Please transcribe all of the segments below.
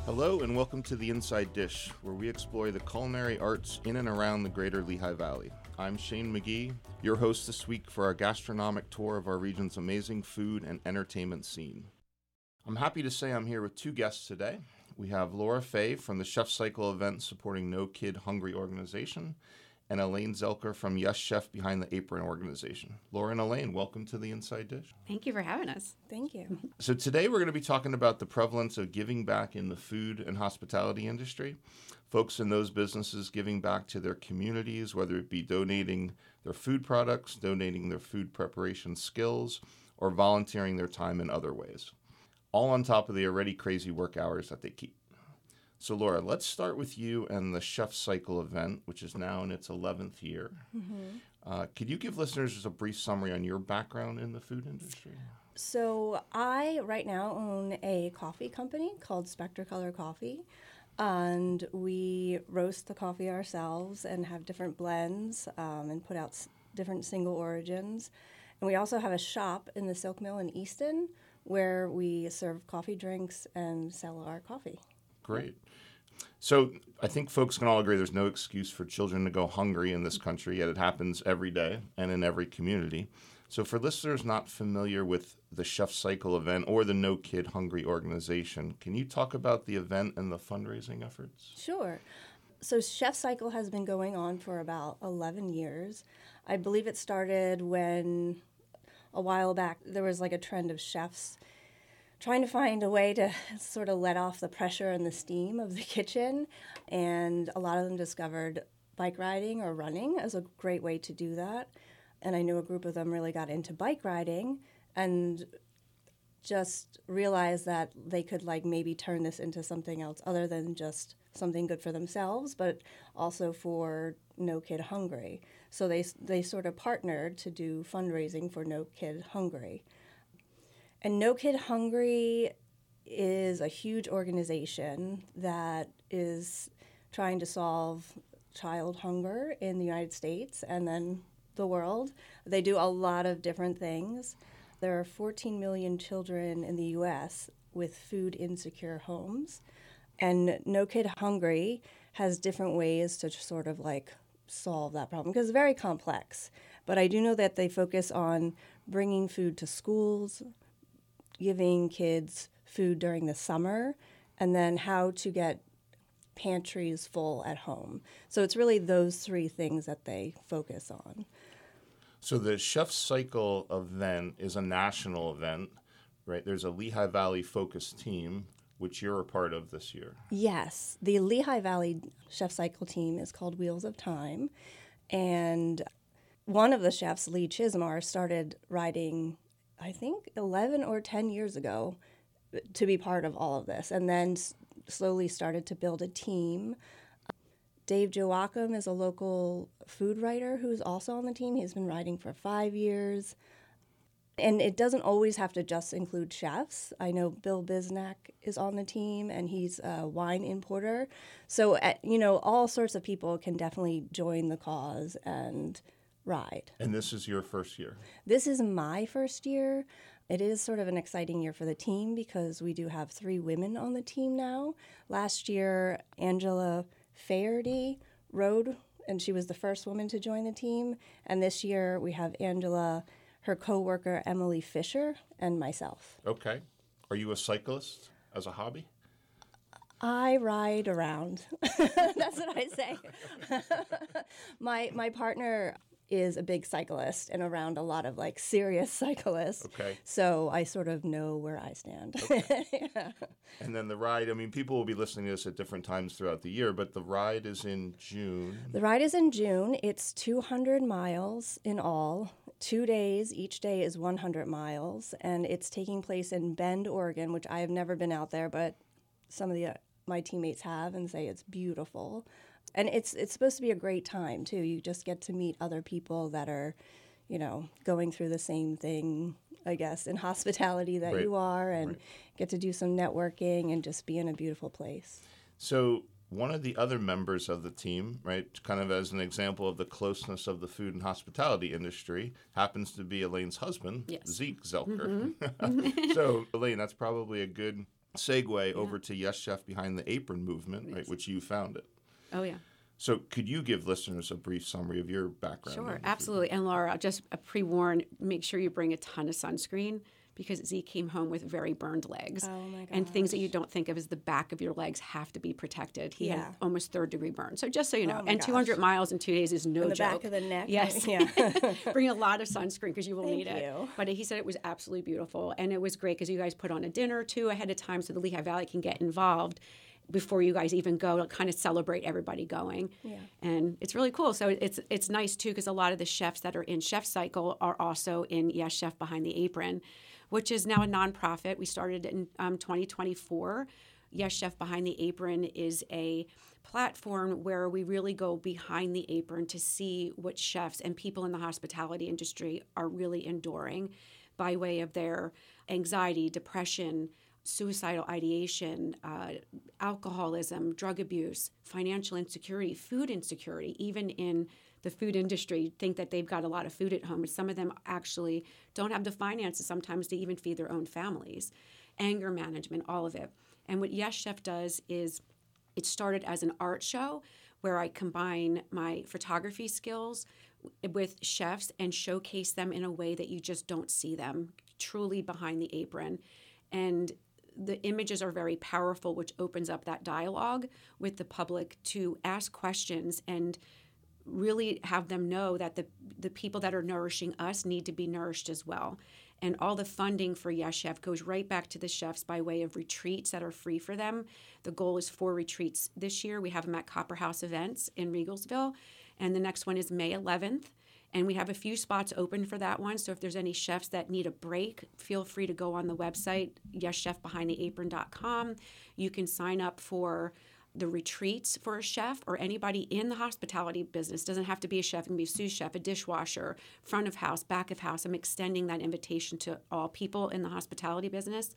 Hello and welcome to The Inside Dish, where we explore the culinary arts in and around the greater Lehigh Valley. I'm Shane McGee, your host this week for our gastronomic tour of our region's amazing food and entertainment scene. I'm happy to say I'm here with two guests today. We have Laura Fay from the Chef Cycle event supporting No Kid Hungry organization, and Elaine Zelker from Yes Chef Behind the Apron organization. Laura and Elaine, welcome to The Inside Dish. Thank you for having us. Thank you. So today we're going to be talking about the prevalence of giving back in the food and hospitality industry. Folks in those businesses giving back to their communities, whether it be donating their food products, donating their food preparation skills, or volunteering their time in other ways. All on top of the already crazy work hours that they keep. So Laura, let's start with you and the Chef Cycle event, which is now in its 11th year. Mm-hmm. Could you give listeners just a brief summary on your background in the food industry? So I right now own a coffee company called Spectricolor Coffee, and we roast the coffee ourselves and have different blends and put out different single origins. And we also have a shop in the Silk Mill in Easton where we serve coffee drinks and sell our coffee. Great. So I think folks can all agree there's no excuse for children to go hungry in this country, yet it happens every day and in every community. So for listeners not familiar with the Chef Cycle event or the No Kid Hungry organization, can you talk about the event and the fundraising efforts? Sure. So Chef Cycle has been going on for about 11 years. I believe it started when a while back there was like a trend of chefs trying to find a way to sort of let off the pressure and the steam of the kitchen. And a lot of them discovered bike riding or running as a great way to do that. And I know a group of them really got into bike riding and just realized that they could like maybe turn this into something else other than just something good for themselves, but also for No Kid Hungry. So they sort of partnered to do fundraising for No Kid Hungry. And No Kid Hungry is a huge organization that is trying to solve child hunger in the United States and then the world. They do a lot of different things. There are 14 million children in the U.S. with food insecure homes. And No Kid Hungry has different ways to sort of like solve that problem because it's very complex. But I do know that they focus on bringing food to schools, giving kids food during the summer, and then how to get pantries full at home. So it's really those three things that they focus on. So the Chef Cycle event is a national event, right? There's a Lehigh Valley focused team, which you're a part of this year. Yes. The Lehigh Valley Chef Cycle team is called Wheels of Time. And one of the chefs, Lee Chismar, started riding I think 11 or 10 years ago to be part of all of this, and then slowly started to build a team. Dave Joachim is a local food writer who's also on the team. He's been writing for 5 years. And it doesn't always have to just include chefs. I know Bill Bisnack is on the team, and he's a wine importer. So, all sorts of people can definitely join the cause and ride. And this is your first year? This is my first year. It is sort of an exciting year for the team because we do have 3 women on the team now. Last year, Angela Faherty rode, and she was the first woman to join the team. And this year, we have Angela, her coworker Emily Fisher, and myself. Okay. Are you a cyclist as a hobby? I ride around. That's what I say. My partner is a big cyclist and around a lot of like serious cyclists. Okay. So I sort of know where I stand. Okay. Yeah. And then the ride, people will be listening to this at different times throughout the year, but the ride is in June. The ride is in June. It's 200 miles in all. 2 days. Each day is 100 miles. And it's taking place in Bend, Oregon, which I have never been out there, but some of my teammates have and say it's beautiful. And it's supposed to be a great time, too. You just get to meet other people that are, going through the same thing, I guess, in hospitality that you are, and get to do some networking and just be in a beautiful place. So one of the other members of the team, right, kind of as an example of the closeness of the food and hospitality industry, happens to be Elaine's husband, yes. Zeke Zelker. Mm-hmm. So, Elaine, that's probably a good segue over to Yes Chef Behind the Apron movement, right, which you founded. Oh, yeah. So could you give listeners a brief summary of your background? Sure, absolutely. And Laura, just a pre-warn, make sure you bring a ton of sunscreen because Z came home with very burned legs. Oh my gosh. And things that you don't think of as the back of your legs have to be protected. He had almost third-degree burn. So just so you know. Oh my and gosh. 200 miles in 2 days is no In the joke. back of the neck. Yes. Yeah. Bring a lot of sunscreen because you will Thank need it. you. But he said it was absolutely beautiful. And it was great because you guys put on a dinner, too, ahead of time so the Lehigh Valley can get involved before you guys even go to kind of celebrate everybody going. Yeah. And it's really cool. So it's nice, too, because a lot of the chefs that are in Chef Cycle are also in Yes Chef Behind the Apron, which is now a nonprofit. We started in 2024. Yes Chef Behind the Apron is a platform where we really go behind the apron to see what chefs and people in the hospitality industry are really enduring by way of their anxiety, depression, suicidal ideation, alcoholism, drug abuse, financial insecurity, food insecurity, even in the food industry, think that they've got a lot of food at home, and some of them actually don't have the finances sometimes to even feed their own families. Anger management, all of it. And what Yes Chef does is it started as an art show where I combine my photography skills with chefs and showcase them in a way that you just don't see them, truly behind the apron. And the images are very powerful, which opens up that dialogue with the public to ask questions and really have them know that the people that are nourishing us need to be nourished as well. And all the funding for Yes Chef goes right back to the chefs by way of retreats that are free for them. The goal is 4 retreats this year. We have them at Copper House Events in Regalsville. And the next one is May 11th. And we have a few spots open for that one. So if there's any chefs that need a break, feel free to go on the website, yeschefbehindtheapron.com. You can sign up for the retreats for a chef or anybody in the hospitality business. Doesn't have to be a chef, it can be a sous chef, a dishwasher, front of house, back of house. I'm extending that invitation to all people in the hospitality business.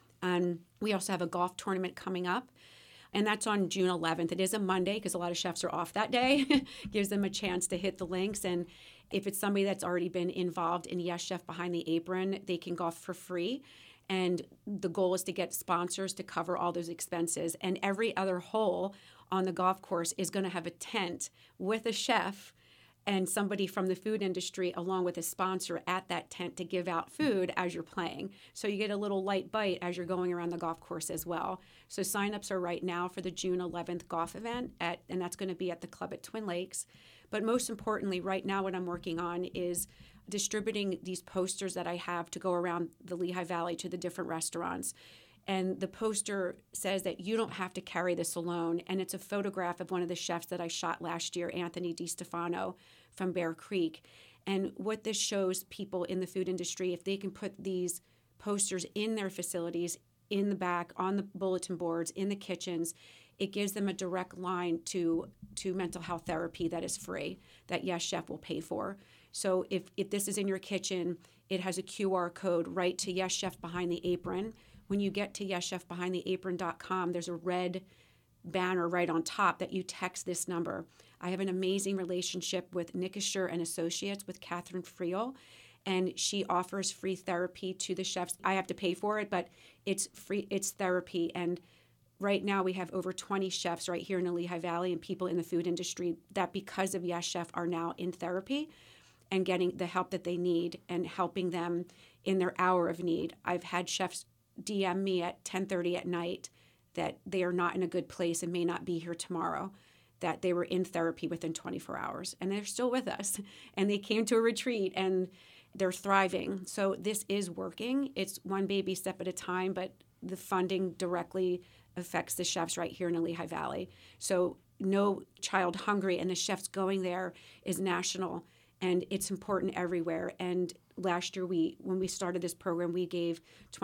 And we also have a golf tournament coming up. And that's on June 11th. It is a Monday because a lot of chefs are off that day. Gives them a chance to hit the links. And if it's somebody that's already been involved in Yes Chef Behind the Apron, they can golf for free. And the goal is to get sponsors to cover all those expenses. And every other hole on the golf course is going to have a tent with a chef and somebody from the food industry along with a sponsor at that tent to give out food as you're playing. So you get a little light bite as you're going around the golf course as well. So signups are right now for the June 11th golf event, and that's going to be at the club at Twin Lakes. But most importantly, right now what I'm working on is distributing these posters that I have to go around the Lehigh Valley to the different restaurants. And the poster says that you don't have to carry this alone. And it's a photograph of one of the chefs that I shot last year, Anthony DiStefano from Bear Creek. And what this shows people in the food industry, if they can put these posters in their facilities, in the back, on the bulletin boards, in the kitchens, it gives them a direct line to mental health therapy that is free, that Yes Chef will pay for. So if this is in your kitchen, it has a QR code right to Yes Chef Behind the Apron. When you get to yeschefbehindtheapron.com, there's a red banner right on top that you text this number. I have an amazing relationship with Nickisher and Associates with Catherine Friel, and she offers free therapy to the chefs. I have to pay for it, but it's free. It's therapy. And right now we have over 20 chefs right here in the Lehigh Valley and people in the food industry that because of Yes Chef are now in therapy and getting the help that they need and helping them in their hour of need. I've had chefs DM me at 10:30 at night that they are not in a good place and may not be here tomorrow, that they were in therapy within 24 hours and they're still with us and they came to a retreat and they're thriving. So this is working. It's one baby step at a time, but the funding directly affects the chefs right here in the Lehigh Valley. So No Child Hungry and the chefs going there is national and it's important everywhere. And last year, when we started this program, we gave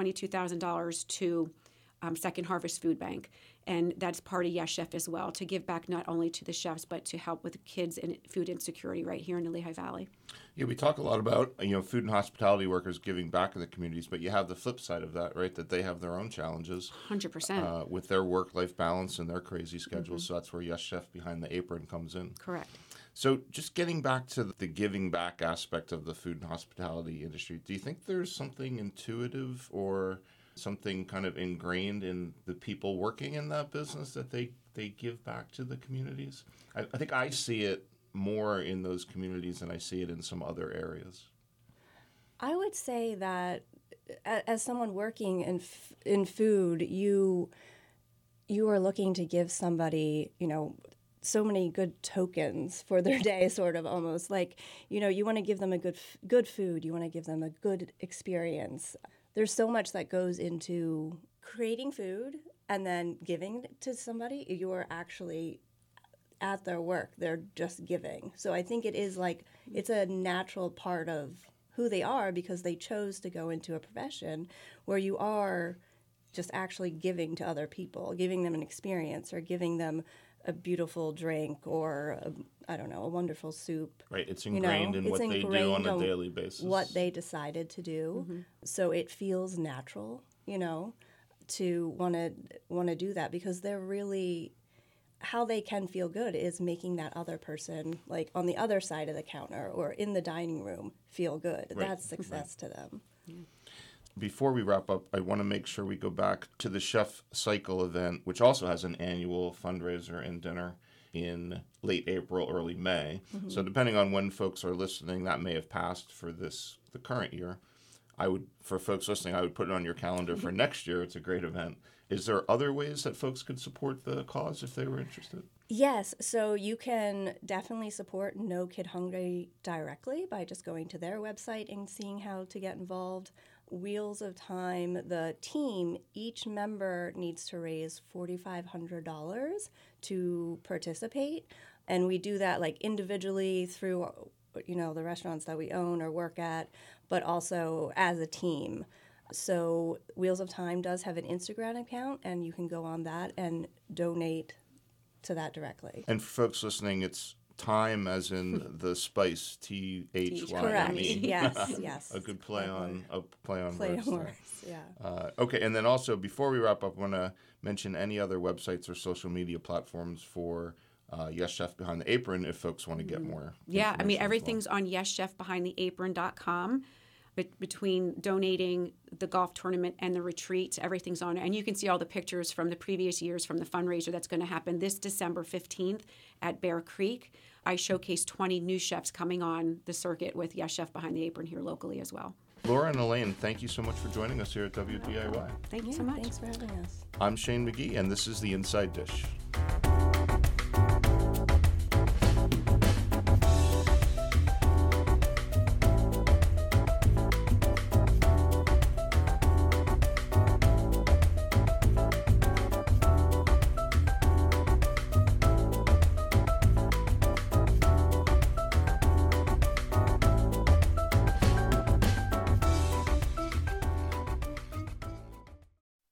$22,000 to Second Harvest Food Bank. And that's part of Yes Chef as well, to give back not only to the chefs, but to help with kids and food insecurity right here in the Lehigh Valley. Yeah, we talk a lot about, food and hospitality workers giving back in the communities, but you have the flip side of that, right? That they have their own challenges. 100%. With their work-life balance and their crazy schedules. Mm-hmm. So that's where Yes Chef Behind the Apron comes in. Correct. So just getting back to the giving back aspect of the food and hospitality industry, do you think there's something intuitive or something kind of ingrained in the people working in that business that they give back to the communities? I think I see it more in those communities than I see it in some other areas. I would say that as someone working in food, you are looking to give somebody, so many good tokens for their day, sort of almost like, you want to give them a good food, you want to give them a good experience. There's so much that goes into creating food and then giving to somebody. You are actually at their work, they're just giving. So I think it is like, it's a natural part of who they are because they chose to go into a profession where you are just actually giving to other people, giving them an experience or giving them a beautiful drink or, a wonderful soup. Right, it's ingrained in what they do on a daily basis. What they decided to do. Mm-hmm. So it feels natural, to want to do that because they're really, how they can feel good is making that other person, like on the other side of the counter or in the dining room, feel good. Right. That's success to them. Yeah. Before we wrap up, I want to make sure we go back to the Chef Cycle event, which also has an annual fundraiser and dinner in late April, early May. Mm-hmm. So depending on when folks are listening, that may have passed for the current year. For folks listening, I would put it on your calendar for next year. It's a great event. Is there other ways that folks could support the cause if they were interested? Yes, so you can definitely support No Kid Hungry directly by just going to their website and seeing how to get involved. Wheels of Time, the team, each member needs to raise $4,500 to participate. And we do that like individually through, the restaurants that we own or work at, but also as a team. So Wheels of Time does have an Instagram account, and you can go on that and donate to that directly. And for folks listening, it's Thyme as in the spice, THYME. Correct. Yes. A good play on words. Yeah. Okay, and then also before we wrap up, I want to mention any other websites or social media platforms for Yes Chef Behind the Apron if folks want to get more. Yeah, everything's on YesChefBehindTheApron.com. Between donating the golf tournament and the retreat, everything's on it. And you can see all the pictures from the previous years from the fundraiser that's going to happen this December 15th at Bear Creek. I showcase 20 new chefs coming on the circuit with Yes Chef Behind the Apron here locally as well. Laura and Elaine, thank you so much for joining us here at WDIY. Thank you so much. Thanks for having us. I'm Shane McGee, and this is The Inside Dish.